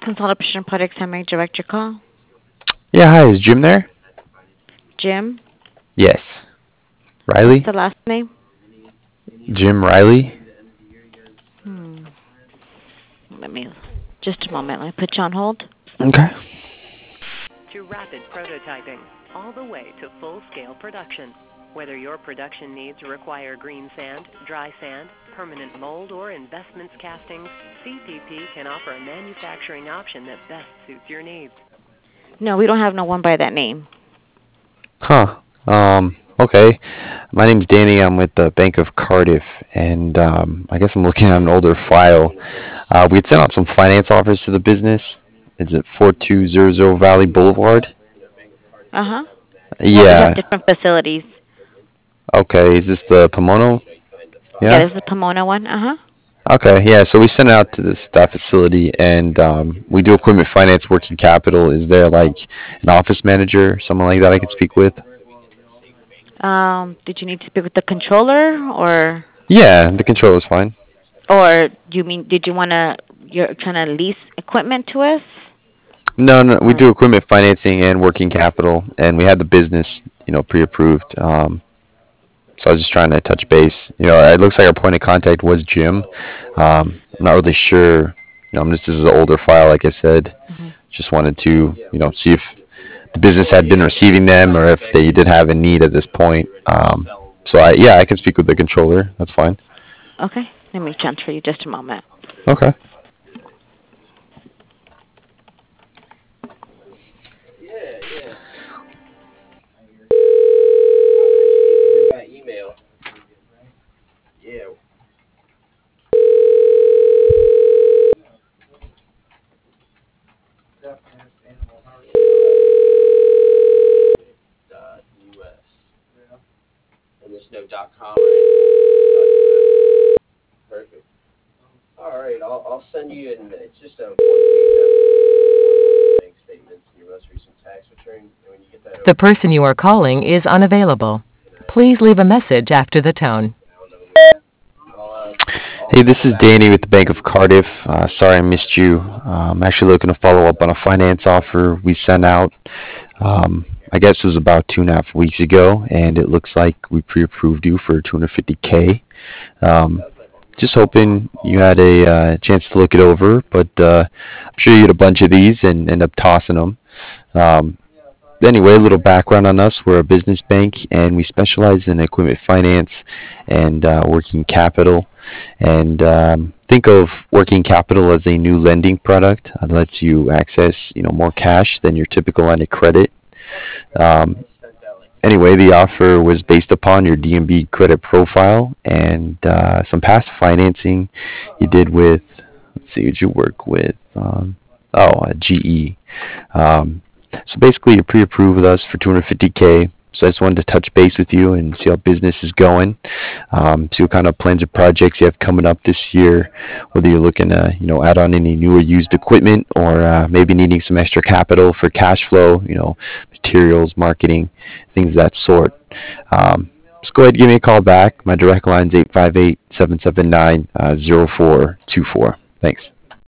Consolidation Products, I may direct your call. Yeah, hi, is Jim there? Jim, Yes. what's Riley? the last name? Jim Riley? Hmm. Let me, just a moment. Let me put you on hold. Okay. To rapid prototyping, all the way to full-scale production. Whether your production needs require green sand, dry sand, permanent mold, or investments castings, CPP can offer a manufacturing option that best suits your needs. No, we don't have no one by that name. Huh. Okay. My name's Danny. I'm with the Bank of Cardiff, and I guess I'm looking at an older file. We had sent out some finance offers to the business. Is it 4200 Valley Boulevard? Uh huh. Well, we have Yeah. different facilities. Okay. Is this the Pomono? Yeah, Yeah. this is the Pomona one. Uh huh. Okay. Yeah. So we sent it out to this that facility, and we do equipment finance, working capital. Is there like an office manager, someone like that I could speak with? Did you need to speak with the controller, Yeah, the control is fine. or do you mean did you wanna you're trying to lease equipment to us? No, no, we Or do equipment financing and working capital, and we had the business, pre-approved. So I was just trying to touch base. It looks like our point of contact was Jim. I'm not really sure. This is an older file, like I said. Mhm. Just wanted to, see if the business had been receiving them or if they did have a need at this point. Yeah, I can speak with the controller. That's fine. Okay, let me transfer you just a moment. Okay. The person you are calling is unavailable. Please leave a message after the tone. Hey, this is Danny with the Bank of Cardiff. Sorry I missed you. I'm actually looking to follow up on a finance offer we sent out. I guess it was about 2.5 weeks ago, and it looks like we pre-approved you for 250K. Um, just hoping you had a chance to look it over, but I'm sure you had a bunch of these and end up tossing them. Um, anyway, a little background on us. We're a business bank, and we specialize in equipment finance and working capital. And think of working capital as a new lending product that lets you access, more cash than your typical line of credit. Um, anyway, the offer was based upon your DMB credit profile and some past financing you did with. Let's see, who'd you work with? GE. Um, so basically, you're pre-approved with us for 250K. So I just wanted to touch base with you and see how business is going. See what kind of plans or projects you have coming up this year. Whether you're looking to, add on any new or used equipment, or maybe needing some extra capital for cash flow. Materials, marketing, things of that sort. Just go ahead and give me a call back. My direct line is 858-779-0424. Thanks.